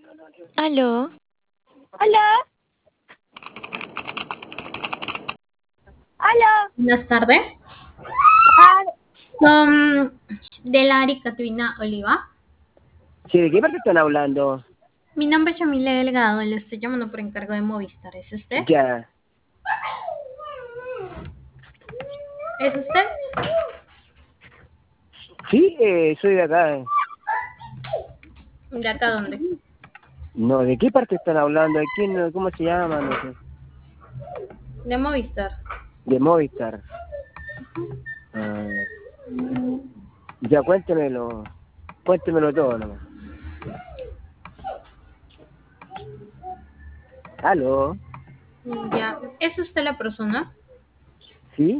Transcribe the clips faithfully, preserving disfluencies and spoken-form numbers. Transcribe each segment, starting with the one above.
Aló, Hola, hola. Buenas tardes. Ah, Con Delari Catrina Oliva. sí, ¿de qué parte están hablando? Mi nombre es Yamile Delgado, le estoy llamando por encargo de Movistar. ¿Es usted? Ya. ¿Es usted? Sí, eh, soy de acá. ¿De acá dónde? No, ¿de qué parte están hablando? ¿De quién? ¿Cómo se llama? No sé. De Movistar. De Movistar. Ah, ya, cuéntemelo. Cuéntemelo todo nomás. ¿Aló? Ya. ¿Es usted la persona? ¿Sí?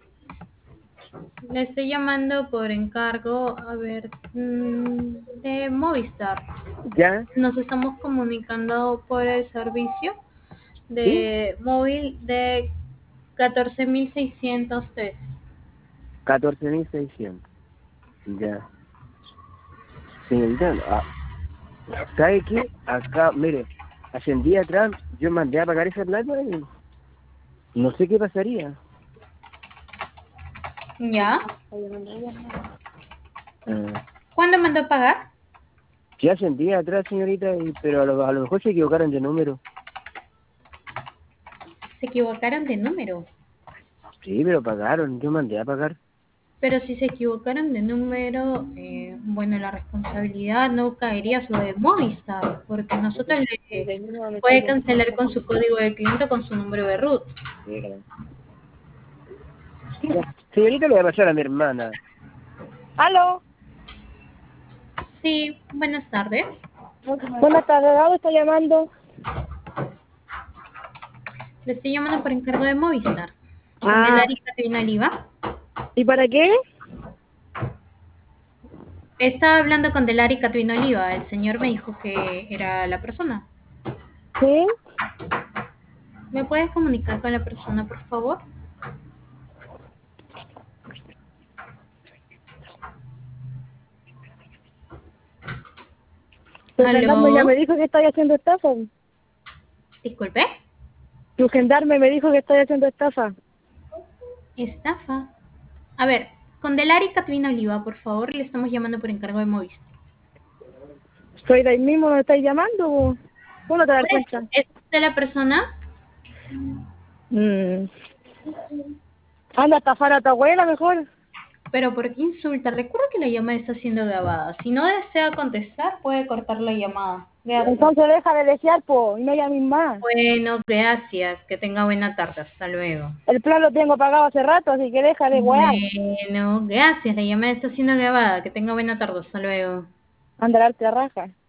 Le estoy llamando por encargo, a ver, mm, de Movistar. ¿Ya? Nos estamos comunicando por el servicio ¿Sí? de móvil de catorce mil seiscientos tres. catorce mil seiscientos. Ya. Señorita, ah, ¿sabe qué? Acá, mire, hace un día atrás yo mandé a pagar esa plata y no sé qué pasaría. ¿Ya? Ah, ¿Cuándo mandó a pagar? sí, hace un día atrás, señorita, y, pero a lo, a lo mejor se equivocaron de número. Se equivocaron de número. Sí, pero pagaron, yo mandé a pagar. Pero si se equivocaron de número, eh, bueno, la responsabilidad no caería sobre Movistar, porque nosotros le puede cancelar con su código de cliente o con su número de root. Ya. Señorita, le voy a pasar a mi hermana. Aló, Sí, buenas tardes. buenas tardes, ¿de dónde está llamando? Le estoy llamando por encargo de Movistar. Con Ah, Delari Catrina Oliva. ¿y para qué? Estaba hablando con Delari Catrina Oliva. El señor me dijo que era la persona. ¿Sí? ¿Me puedes comunicar con la persona, por favor? Tu gendarme ya ¿Aló? me dijo que estáis haciendo estafa. Disculpe. Tu gendarme me dijo que estáis haciendo estafa. Estafa. A ver, con Delari Catrina Oliva, por favor, le estamos llamando por encargo de Movistar. Soy de ahí mismo donde estáis llamando. ¿O ¿Cómo no te das Pues, cuenta? ¿es usted la persona? Mm. Anda a estafar a tu abuela mejor. Pero ¿por qué insulta? Recuerda que la llamada está siendo grabada. Si no desea contestar, puede cortar la llamada. Gracias. Entonces deja de desear, po, y no llames más. Bueno, gracias. Que tenga buena tarde. Hasta luego. El plan lo tengo pagado hace rato, así que deja de wear. Bueno, gracias. La llamada está siendo grabada. Que tenga buena tarde. Hasta luego. Anda a darte a raja.